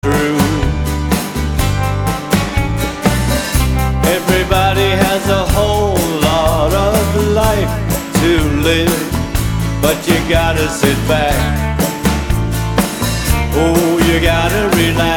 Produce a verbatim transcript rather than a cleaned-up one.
through. Everybody has a whole lot of life to live, but you gotta sit back. Oh, you gotta relax.